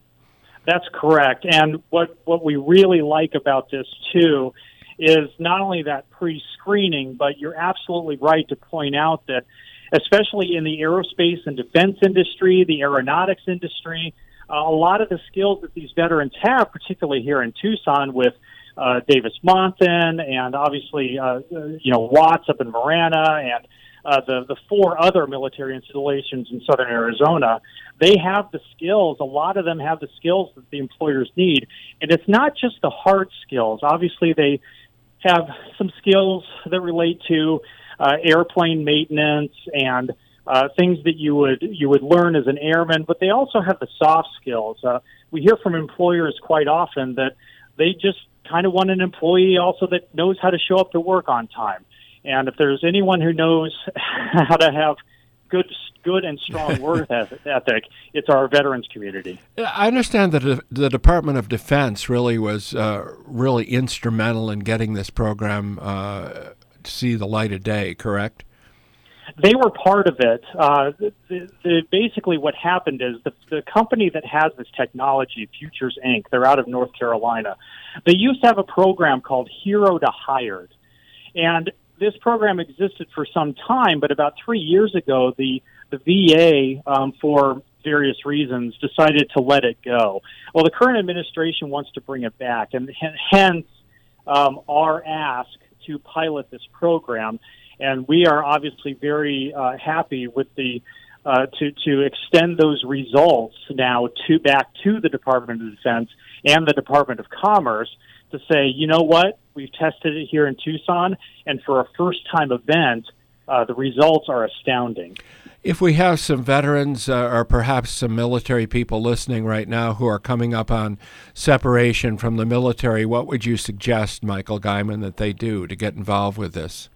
That's correct. And what, what we really like about this, too, is not only that pre-screening, but you're absolutely right to point out that, especially in the aerospace and defense industry, the aeronautics industry, uh, a lot of the skills that these veterans have, particularly here in Tucson with uh, Davis-Monthan and obviously, uh, you know, Watts up in Marana and uh, the, the four other military installations in southern Arizona, they have the skills. A lot of them have the skills that the employers need. And it's not just the hard skills. Obviously, they have some skills that relate to uh, airplane maintenance and uh, things that you would you would learn as an airman, but they also have the soft skills. Uh, we hear from employers quite often that they just kind of want an employee also that knows how to show up to work on time. And if there's anyone who knows how to have good good and strong work ethic, it's our veterans community. I understand that the Department of Defense really was uh, really instrumental in getting this program uh, to see the light of day, correct? They were part of it. Uh, the, the, the, basically what happened is the, the company that has this technology, Futures Incorporated, they're out of North Carolina, they used to have a program called Hero to Hired. And this program existed for some time, but about three years ago, the, the V A, um, for various reasons, decided to let it go. Well, the current administration wants to bring it back, and hence um, our ask to pilot this program. And we are obviously very uh, happy with the uh, to to extend those results now to back to the Department of Defense and the Department of Commerce to say, you know what, we've tested it here in Tucson, and for a first-time event, uh, the results are astounding. If we have some veterans uh, or perhaps some military people listening right now who are coming up on separation from the military, what would you suggest, Michael Guyman, that they do to get involved with this?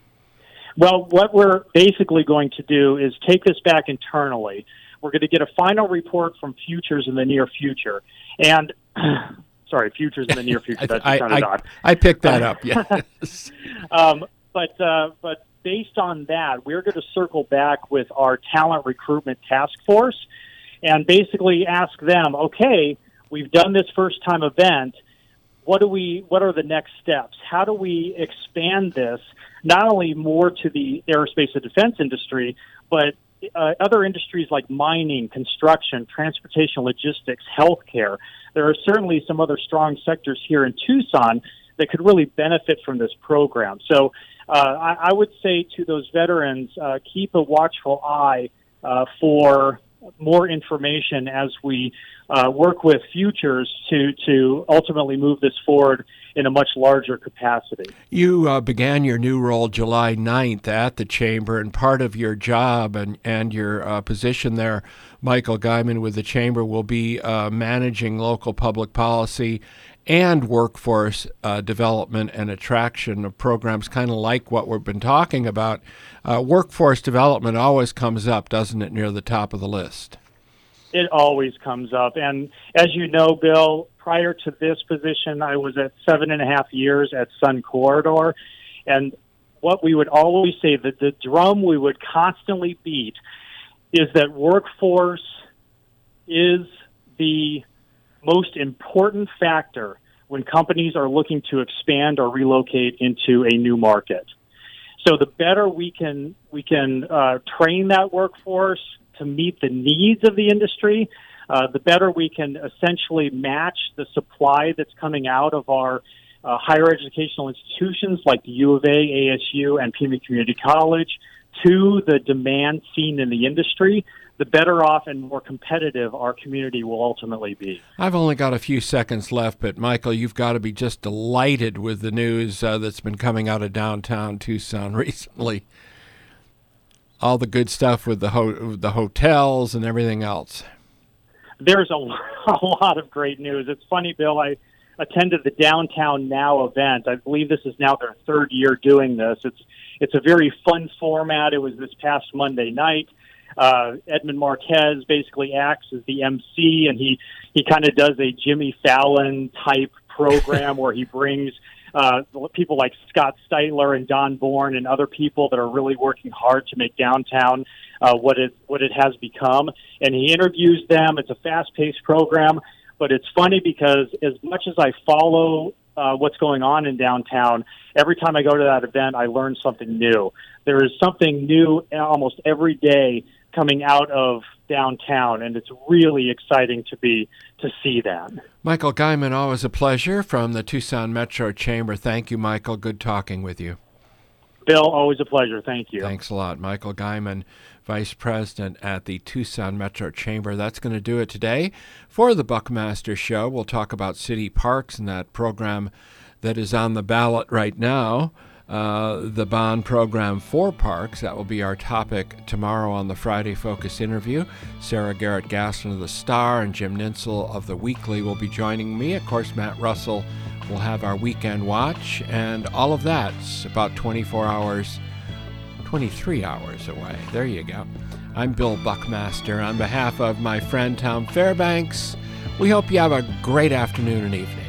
Well, what we're basically going to do is take this back internally. We're going to get a final report from Futures in the near future. And, sorry, Futures in the near future. That I, sounded I, odd. I picked that up, yes. um, but, uh, but based on that, we're going to circle back with our talent recruitment task force and basically ask them, okay, we've done this first-time event. What do we? What are the next steps? How do we expand this not only more to the aerospace and defense industry, but uh, other industries like mining, construction, transportation, logistics, healthcare? There are certainly some other strong sectors here in Tucson that could really benefit from this program. So uh, I, I would say to those veterans, uh, keep a watchful eye uh, for more information as we uh, work with Futures to, to ultimately move this forward in a much larger capacity. You uh, began your new role July ninth at the Chamber, and part of your job and, and your uh, position there, Michael Guyman, with the Chamber will be uh, managing local public policy and workforce uh, development and attraction of programs, kind of like what we've been talking about. Uh, workforce development always comes up, doesn't it, near the top of the list? It always comes up. And as you know, Bill, prior to this position, I was at seven and a half years at Sun Corridor. And what we would always say, that the drum we would constantly beat, is that workforce is the most important factor when companies are looking to expand or relocate into a new market. So the better we can we can uh, train that workforce to meet the needs of the industry, uh, the better we can essentially match the supply that's coming out of our uh, higher educational institutions like the U of A, A S U, and Pima Community College to the demand seen in the industry, the better off and more competitive our community will ultimately be. I've only got a few seconds left, but Michael, you've got to be just delighted with the news uh, that's been coming out of downtown Tucson recently. All the good stuff with the ho- the hotels and everything else. There's a, a lot of great news. It's funny, Bill, I attended the Downtown Now event. I believe this is now their third year doing this. It's It's a very fun format. It was this past Monday night. Uh, Edmund Marquez basically acts as the M C, and he, he kind of does a Jimmy Fallon type program where he brings uh, people like Scott Steitler and Don Bourne and other people that are really working hard to make downtown uh, what it what it has become. And he interviews them. It's a fast-paced program, but it's funny because as much as I follow uh, what's going on in downtown, every time I go to that event, I learn something new. There is something new almost every day coming out of downtown, and it's really exciting to be to see that. Michael Guyman, always a pleasure from the Tucson Metro Chamber. Thank you, Michael. Good talking with you. Bill, always a pleasure. Thank you. Thanks a lot. Michael Guyman, Vice President at the Tucson Metro Chamber. That's going to do it today for the Buckmaster Show. We'll talk about city parks and that program that is on the ballot right now. Uh, the bond program for parks. That will be our topic tomorrow on the Friday Focus interview. Sarah Garrett Gaston of the Star and Jim Ninsel of the Weekly will be joining me. Of course, Matt Russell will have our Weekend Watch, and all of that's about twenty-four hours, twenty-three hours away. There you go. I'm Bill Buckmaster. On behalf of my friend Tom Fairbanks, we hope you have a great afternoon and evening.